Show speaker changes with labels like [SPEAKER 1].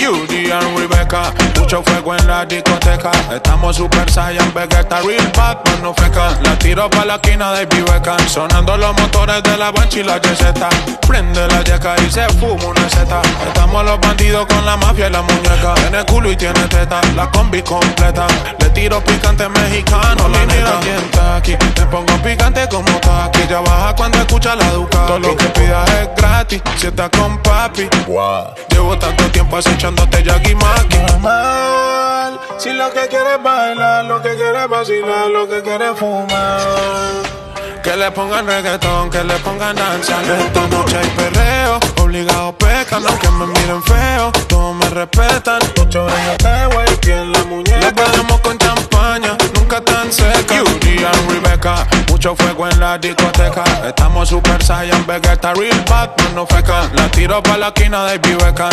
[SPEAKER 1] Yuji and Rebecca, mucho fuego en la discoteca. Estamos super saiyan, Vegeta, real bad, but no feca. La tiro pa' la esquina de Viveca, sonando los motores de la Banshee y la Yeseta. Prende la yeca y se fuma una seta. Estamos los bandidos con la mafia y la muñeca. Tiene culo y tiene teta, la combi completa. Le tiro picante mexicano, la neta. Aquí te pongo picante como Taki. Ya baja cuando escucha la Ducati. Todo lo que pidas es gratis, si estás con papi.
[SPEAKER 2] Wow.
[SPEAKER 1] Llevo tanto tiempo acechándote Yagi Maki.
[SPEAKER 2] Normal, si lo que quieres bailar, lo que quieres vacilar, lo que quieres fumar.
[SPEAKER 1] Que le pongan reggaetón, que le pongan danza. Esta noche hay perreo, obligado pecan, aunque me miren feo. Todos me respetan,
[SPEAKER 2] Mucho brillo te en la muñeca.
[SPEAKER 1] le ponemos con champaña, nunca tan seca. Yuji and Rebecca, mucho fuego en la discoteca. Estamos super saiyan, Vegeta, real bad, no feca. La tiro pa' la esquina de Viveca.